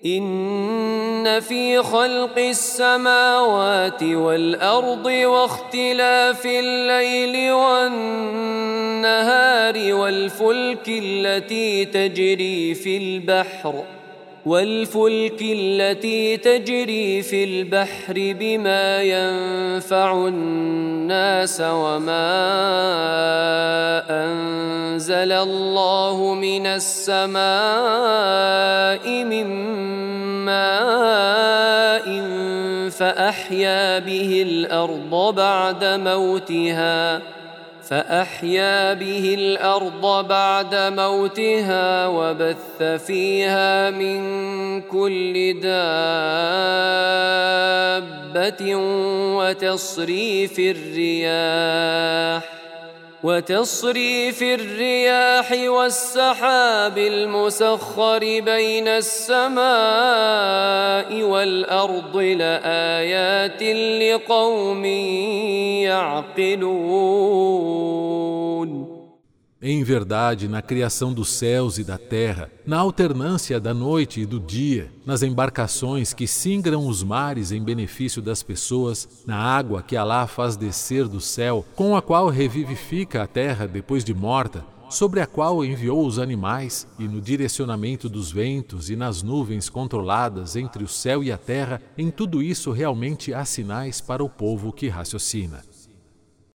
إن في خلق السماوات والأرض واختلاف الليل والنهار والفلك التي تجري في البحر بما ينفع الناس وما أنزل الله من السماء من ماء فأحيا به الأرض بعد موتها وبث فيها من كل دابة وتصريف الرياح والسحاب المسخر بين السماء والأرض لآيات لقوم يعقلون. Em verdade, na criação dos céus e da terra, na alternância da noite e do dia, nas embarcações que singram os mares em benefício das pessoas, na água que Alá faz descer do céu, com a qual revivifica a terra depois de morta, sobre a qual enviou os animais, e no direcionamento dos ventos e nas nuvens controladas entre o céu e a terra, em tudo isso realmente há sinais para o povo que raciocina.